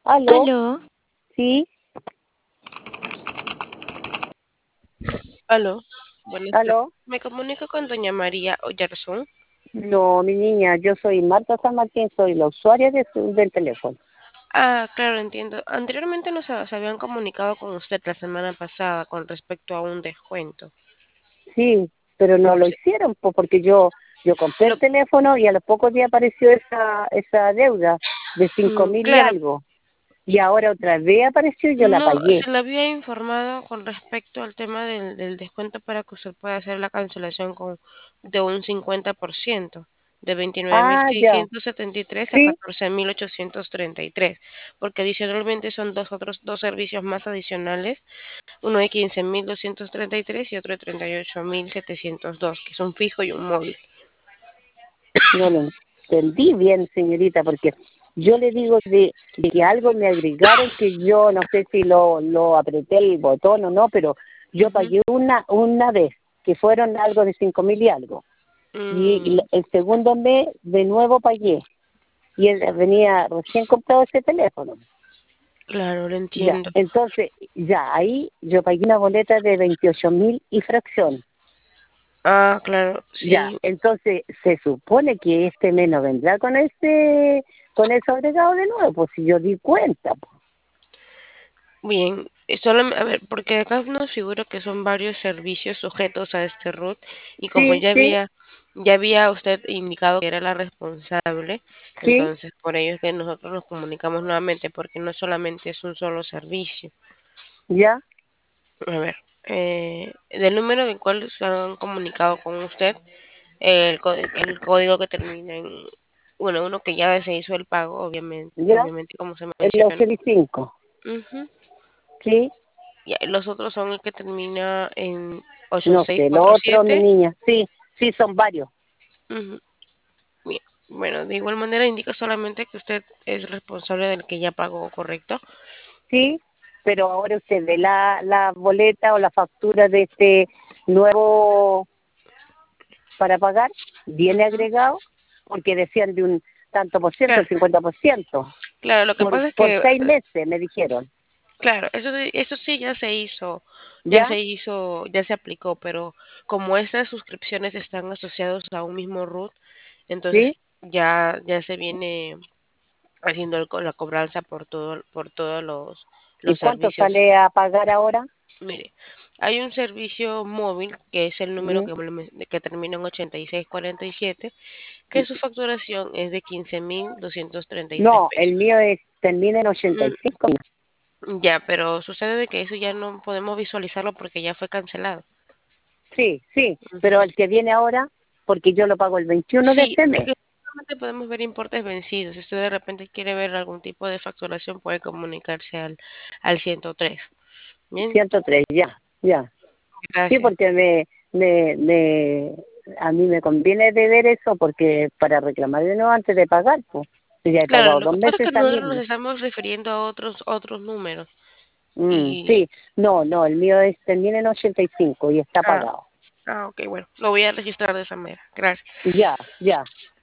Aló, Aló, sí, Aló, buenas tardes. aló. Me comunico con doña María Oyarzún. No, mi niña, yo soy Marta San Martín, soy la usuaria del teléfono. Ah, claro, entiendo. Anteriormente se habían comunicado con usted la semana pasada con respecto a un descuento. Sí, pero no lo Sí. hicieron porque yo compré el Lo, teléfono y a los pocos días apareció esa deuda de 5.000 y claro, algo. Y ahora otra vez apareció y yo la no, pagué. se le había informado con respecto al tema del descuento para que usted pueda hacer la cancelación de un 50%, de veintinueve mil Ah, ya, seiscientos setenta y tres a sí, 14.833, porque adicionalmente son dos servicios más adicionales, uno de 15.233 y otro de 38.702, que son fijo y un móvil. no lo entendí bien, señorita, porque yo le digo de que algo me agregaron que yo no sé si lo apreté el botón o no, pero yo Ujú. pagué una vez, que fueron algo de 5.000 y algo. Y Mm, el segundo mes de nuevo pagué. Y él venía recién comprado ese teléfono. claro, lo Ya, entiendo. entonces, ya, ahí yo pagué una boleta de 28.000 y fracción. Ah, claro, Ya, sí. entonces se supone que este mes no vendrá con ese agregado de nuevo, pues si yo di cuenta, pues. Bien, a ver, porque acá nos figura que son varios servicios sujetos a este RUT y como Sí, sí, ya había usted indicado que era la responsable, sí, entonces por ello es que nosotros nos comunicamos nuevamente porque no solamente es un solo servicio. ya, A ver, del número del cual se han comunicado con usted, el código que termina en, bueno, uno que ya se hizo el pago, ya, obviamente como se el menciona. 85, Ujú. sí, Ya, los otros son el que termina en no sé, lo otro, mi 8647. niña, sí, sí, son varios, Ujú. Bien. Bueno, de igual manera indica solamente que usted es responsable del que ya pagó, ¿correcto? sí, pero ahora usted ve la boleta o la factura de este nuevo para pagar, viene Ujú. agregado, porque decían de un tanto por ciento, Claro, el 50%, claro, lo que pasa es por que, 6 meses, me dijeron, claro, eso sí ya se hizo, ¿ya? ya se aplicó, pero como estas suscripciones están asociadas a un mismo root, entonces ¿Sí? ya se viene haciendo la cobranza por todos ¿Y los cuánto servicios. sale a pagar ahora? Mire, hay un servicio móvil que es el número ¿Mm? que termina en 8647, que su facturación es de 15.233 No, el pesos. mío termina en 85. Ya, pero sucede de que eso ya no podemos visualizarlo porque ya fue cancelado. Sí, sí, pero Ujú. el que viene ahora, porque yo lo pago el 21 de Sí, este mes, porque solamente podemos ver importes vencidos. Si usted de repente quiere ver algún tipo de facturación, puede comunicarse al 103. Bien, 103, ya, ya. Sí, gracias. porque a mí me conviene de ver eso porque para reclamar de nuevo antes de pagar, pues. Yo ya he Claro, pagado lo dos que pasa es meses que al nosotros nos mismo. estamos refiriendo a otros números. Y, Sí, no, no, el mío termina en 85 y está ah, pagado. ok, bueno, lo voy a registrar de esa manera. Gracias. Ya, ya.